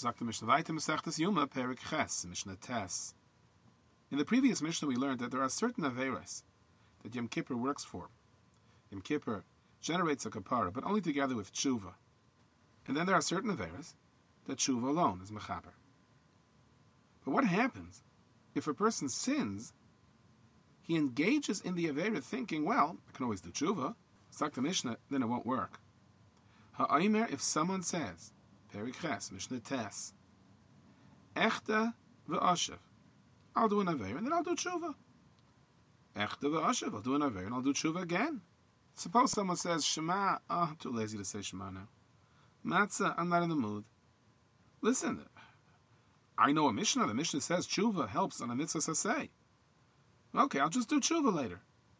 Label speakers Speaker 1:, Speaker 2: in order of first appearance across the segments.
Speaker 1: Sagt the Mishnah weiter, Masechtas Yoma, Perik Ches, Mishnah Tes. In the previous Mishnah, we learned that there are certain Averos that Yom Kippur works for. Yom Kippur generates a kapara, but only together with tshuva. And then there are certain Averos that tshuva alone is mechaper. But what happens if a person sins? He engages in the Avera thinking, well, I can always do tshuva. Sagt the Mishnah, then it won't work. Ha'aymer, if someone says, Perik Ches, Mishnah Tes, Echta v'ashav, I'll do an Avera and then I'll do tshuva. Echta v'ashav, I'll do an Avera and I'll do tshuva again. Suppose someone says, Shema, I'm too lazy to say Shema now. Matzah, I'm not in the mood. Listen, I know a Mishnah. The Mishnah says tshuva helps on a mitzvah saseh. Okay, I'll just do tshuva later.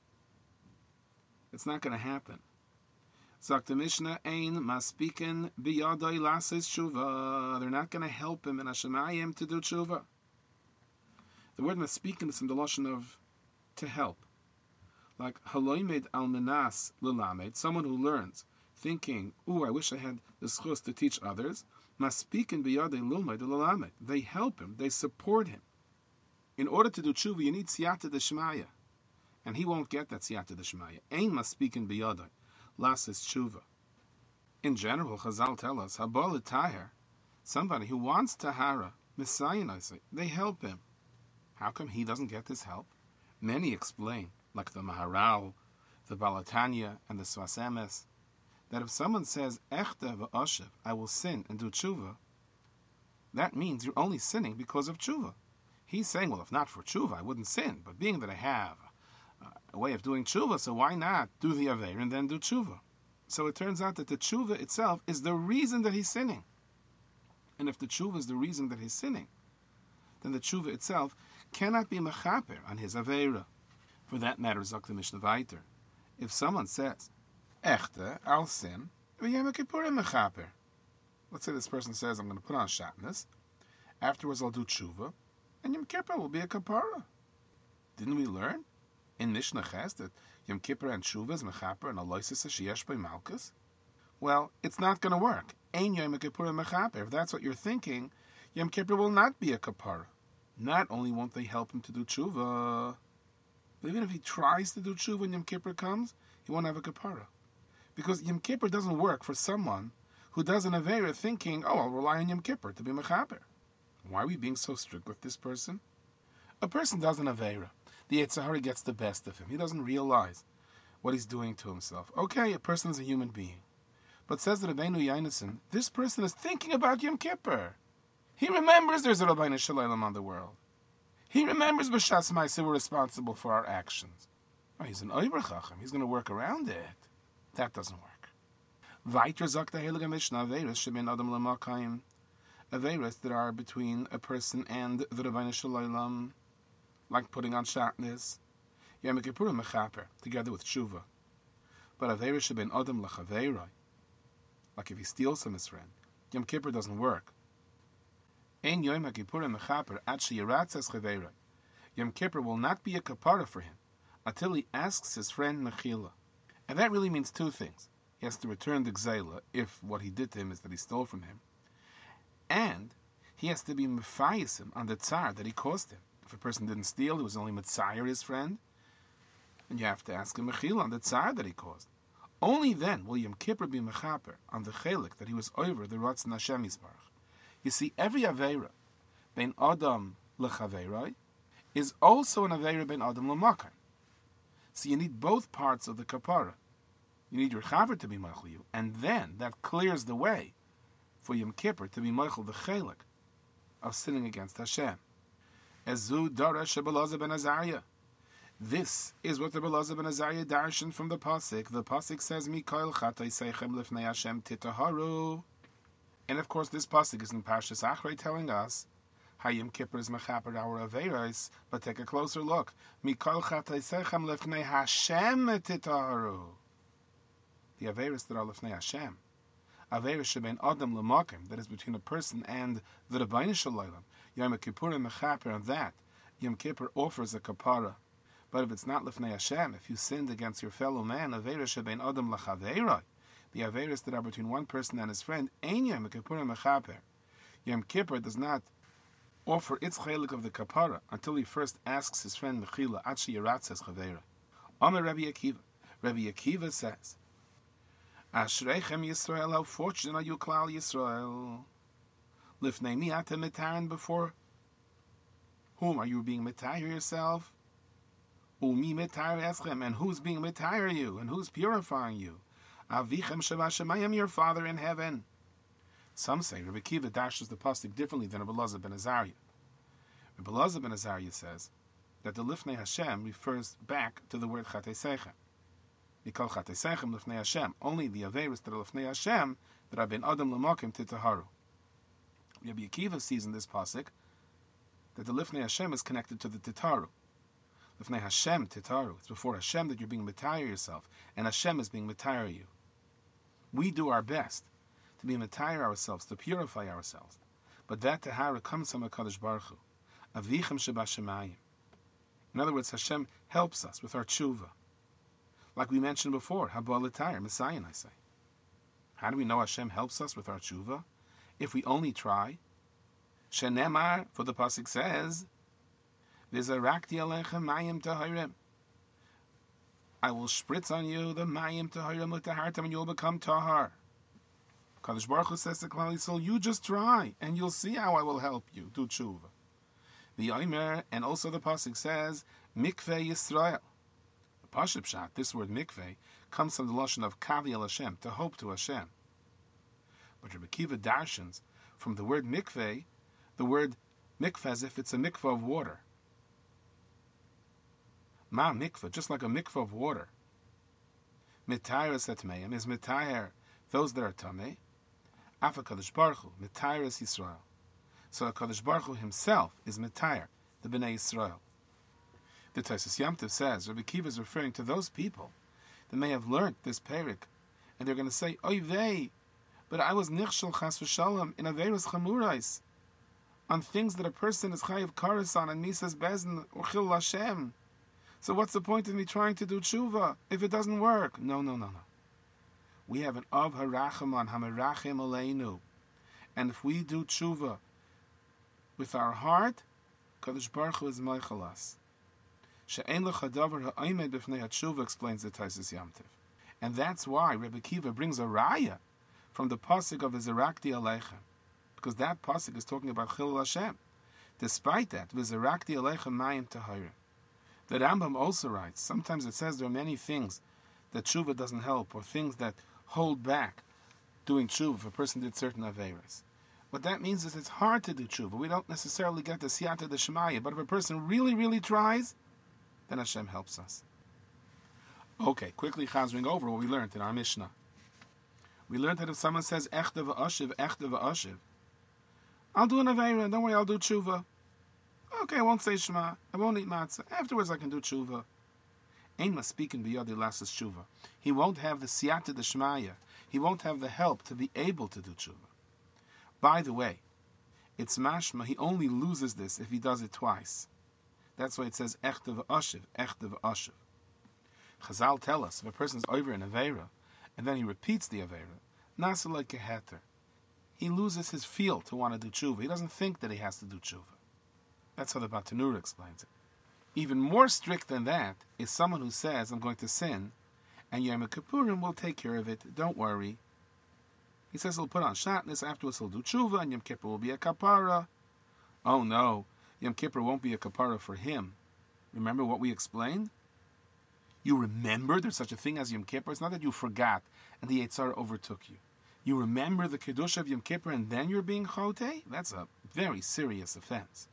Speaker 1: It's not going to happen. Sagt the Mishnah, Ein maspikin biyadai lases tshuva. They're not going to help him in Hashemayim to do tshuva. The word maspikin is from the lashon of to help. Like haloimed al menas lelamed, someone who learns, thinking, I wish I had the schus to teach others. Maspikin biyadai lulmed lelamed. They help him. They support him. In order to do tshuva, you need siyata d'shmaya. And he won't get that siyata d'shmaya. Ein maspikin biyadai lases tshuva. In general, Chazal tell us, habal tahir, somebody who wants tahara, misayin, they help him. How come he doesn't get this help? Many explain, like the Maharal, the Balatanya, and the Sfas Emes, that if someone says, Echta v'ashav, I will sin and do tshuva, that means you're only sinning because of tshuva. He's saying, well, if not for tshuva, I wouldn't sin. But being that I have a way of doing tshuva, so why not do the Aveir and then do tshuva? So it turns out that the tshuva itself is the reason that he's sinning. And if the tshuva is the reason that he's sinning, then the tshuva itself cannot be mechaper on his Aveira. For that matter, Zok the Mishnah Vayter, if someone says, Echte, I'll sin, v'yem kippurim mechaper. Let's say this person says, I'm going to put on shatnez, afterwards I'll do tshuva, and Yom Kippur will be a kapara. Didn't we learn in Mishnah Ches that Yom Kippur and tshuva is mechaper and aloisis sheyesh by malchus? Well, it's not going to work. Ein Yom Kippurim mechaper. If that's what you're thinking, Yom Kippur will not be a kapara. Not only won't they help him to do tshuva, but even if he tries to do tshuva when Yom Kippur comes, he won't have a kapara. Because Yom Kippur doesn't work for someone who does an Aveira thinking, I'll rely on Yom Kippur to be mechaper. Why are we being so strict with this person? A person does an Aveira. The Yetzer Hara gets the best of him. He doesn't realize what he's doing to himself. Okay, a person is a human being. But says the Rabbeinu Yonasan, this person is thinking about Yom Kippur. He remembers there's a Rabbeinu Shalom on the world. He remembers B'Shas Ma'aseh we're responsible for our actions. Oh, he's an Oiver Chacham. He's going to work around it. That doesn't work. Weiter sagt der Heilige Mishnah, Averos shebein Adam lemakayim. Averos that are between a person and the Rabbeinu Shalom, like putting on shatnez, Yom Kippurim mechaper, together with tshuva. But Averos shebein Adam lechaveiroi, like if he steals from his friend, Yom Kippur doesn't work. Ein Yom Kippurim mechaper ad sheyiratzes chaveiroi. Yom Kippur will not be a kapara for him until he asks his friend mechila. And that really means two things. He has to return the gzeila if what he did to him is that he stole from him. And he has to be mefayisim on the tsar that he caused him. If a person didn't steal, he was only mitzayir his friend. And you have to ask him mechila on the tsar that he caused. Only then will Yom Kippur be mechaper on the chelik that he was over the Ratzon Hashem Yisbarach. You see, every Aveira, bein Adam lechaveiroi, is also an Aveira bein Adam lemakayim. So you need both parts of the kapara. You need your chaver to be meichel you, and then that clears the way for Yom Kippur to be meichel the chelik of sinning against Hashem. Ezu darash Elazar ben Azariah. This is what the Elazar ben Azariah darshan from the pasuk. The pasuk says, "Mikoil chatay seichem lifnei Hashem titaharu." And of course, this pasuk is in Parshas Achrei telling us Hayom Kippur is mechaper our aveiros, but take a closer look. Mikol chatay seichem lifnei Hashem titaharu. The aveiros that are lifnei Hashem, aveiros shebein Adam lemakim, that is between a person and the Rebbeinu Shalom. Yom Kippur and mechaper on that. Yom Kippur offers a kapara. But if it's not lifnei Hashem, if you sinned against your fellow man, aveiros shebein Adam lachaveiroi, the aveiros that are between one person and his friend, ein Yom Kippur and mechaper. Yom Kippur does not offer its chelik of the kapara until he first asks his friend Mechila, Achi Yeratzes Chavera. Amar Rabbi Akiva. Rabbi Akiva says, Ashreichem Yisrael, how fortunate are you, Klal Yisrael. Lifnei mi atem mitarin, before whom are you being mitayr yourself? Umi mitayr eschem, and who's being mitayr you, and who's purifying you? Avichem shavashemayim, your Father in heaven. Some say Rabbi Akiva dashes the pasuk differently than Rabbi Elazar ben Azariah. Rabbi Elazar ben Azariah says that the Lifnei Hashem refers back to the word Chatei Sechem. Mikol Chatei Sechem Lifnei Hashem. Only the Averis that are Lifnei Hashem that have been Adam L'Makim Titaharu. Rabbi Akiva sees in this pasuk that the Lifnei Hashem is connected to the Titaru. Lifnei Hashem Titaru. It's before Hashem that you're being Matayr yourself, and Hashem is being Matayr you. We do our best to be Matayr ourselves, to purify ourselves. But that Tahara comes from HaKadosh Baruch Hu. Avichem Shebashemayim. In other words, Hashem helps us with our tshuva. Like we mentioned before, Haba L'Tayr, Messiah, I say. How do we know Hashem helps us with our tshuva? If we only try. Shenemar, for the pasuk says, V'zarakti alechem mayim tahirim. I will spritz on you the mayim tahirim l'tahartam, and you will become tahar. Kadosh Baruch Hu says to Klal Yisrael, you just try, and you'll see how I will help you do tshuva. The Omer, and also the pasuk says, Mikveh Yisrael. The Pashup Pshat, this word mikveh, comes from the lashon of kavi el Hashem, to hope to Hashem. But Rabbi Akiva darshans from the word mikveh, the word mikveh as if it's a mikveh of water. Ma mikveh, just like a mikveh of water. Mitayr setmeim is mitayr those that are tamei. Afa Kadosh Baruch Hu, mitayr is Yisrael. So Kadosh Baruch Hu himself is mitayr, the Bnei Yisrael. The Tosfos Yom Tov says Rabbi Akiva is referring to those people that may have learned this perik, and they're going to say, oy vey, but I was nichshel chas v'shalom in averos chamurais, on things that a person is chayiv kares on and misas bezin or chil Hashem. So what's the point of me trying to do tshuva if it doesn't work? No. We have an av harachaman hamerachim aleinu, and if we do tshuva with our heart, Kadosh Baruch Hu is meichalas. She'en lechadavar ha'omed b'fnei hatshuva, explains the Tosfos Yom Tov, and that's why Rabbi Akiva brings a raya from the pasuk of V'zarakti Aleichem, because that pasuk is talking about Chilul Hashem. Despite that, V'zarakti Aleichem mayim tahirim. The Rambam also writes, sometimes it says there are many things that tshuva doesn't help, or things that hold back doing tshuva if a person did certain averas. What that means is it's hard to do tshuva. We don't necessarily get the siyata d'shmaya, but if a person really tries, then Hashem helps us. Okay, quickly chazering over what we learned in our Mishnah. We learned that if someone says echta v'ashiv, I'll do an aveira, don't worry, I'll do tshuva. Okay, I won't say shema, I won't eat matzah. Afterwards I can do tshuva. Ein maspikin biyadi lasas tshuva. He won't have the siyata d'shmaya. He won't have the help to be able to do tshuva. By the way, it's mashma, he only loses this if he does it twice. That's why it says echta v'ashiv. Chazal tell us, if a person is over in aveira, and then he repeats the avera, nasa like a heter, he loses his feel to want to do tshuva. He doesn't think that he has to do tshuva. That's how the Batanura explains it. Even more strict than that is someone who says, I'm going to sin, and Yom Kippurim will take care of it, don't worry. He says he'll put on shatnez, afterwards he'll do tshuva, and Yom Kippur will be a kapara. Oh no, Yom Kippur won't be a kapara for him. Remember what we explained? You remember there's such a thing as Yom Kippur. It's not that you forgot and the Yetzer Hara overtook you. You remember the Kiddush of Yom Kippur and then you're being chotei? That's a very serious offense.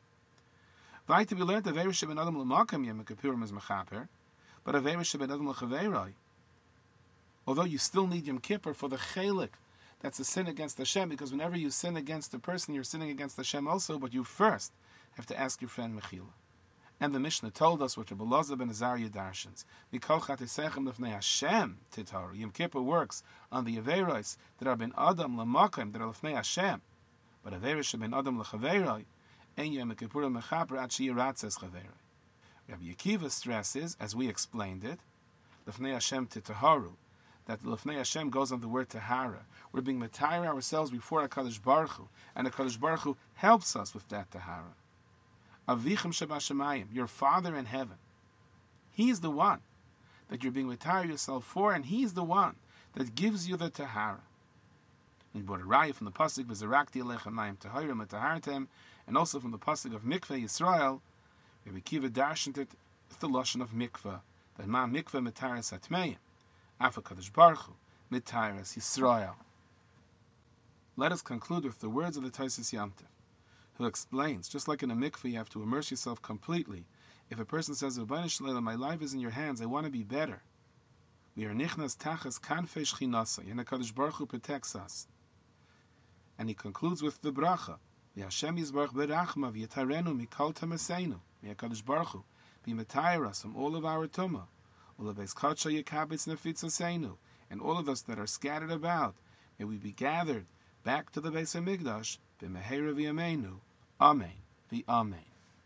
Speaker 1: Weiter, we learned Aveira sheben adam l'makam Yom Kippurim is mechaper, but Aveira sheben adam l'chaveiroi. Although you still need Yom Kippur for the chelik, that's a sin against Hashem, because whenever you sin against a person, you're sinning against Hashem also, but you first have to ask your friend Mechila. And the Mishnah told us what Rabbi Elazar ben Azariah darshans. Mikol chatesechem lefnei Hashem titaru. Yom Kippur works on the Aveiros that are ben Adam l'makam, that are lefnei Hashem. But Aveiros sheben Adam l'chaveiroi, ein Yom Kippurim mechaper ad sheyiratzes chaveiroi. Rabbi Akiva stresses, as we explained it, lefnei Hashem titaharu, that the Lefnei Hashem goes on the word Tahara. We're being Matayra ourselves before HaKadosh Baruch Hu, and HaKadosh Baruch Hu helps us with that Tahara. Avichem Shabashamayim, your Father in heaven. He's the one that you're being Matayra yourself for, and He's the one that gives you the Tahara. We brought a raya from the pasuk V'zarakti Alechem Mayim Taharim Tahartem, and also from the pasuk of Mikveh Yisrael, where we kiva darshaned it with the lashon of Mikveh, that Ma Mikveh Mataras Atmeim, Afa Kadosh Baruch Hu Mitaras Yisrael. Let us conclude with the words of the Taisus Yamtiv, who explains, just like in a mikveh you have to immerse yourself completely. If a person says, Rabbeinu Shalom, my life is in your hands, I want to be better. We are nichnas tachas kanfei shchinasa, and HaKadosh Baruch Hu protects us. And he concludes with the bracha, V'Hashem Yisbarach berachma v'yatarenu mikol tamaseinu. May HaKadosh Baruch Hu be matayr us from all of our tumah, all of us kadsha yekabitz nefitzaseinu, and all of us that are scattered about. May we be gathered back to the Beis HaMikdash, b'mehera v'yameinu. Amen. V'amen.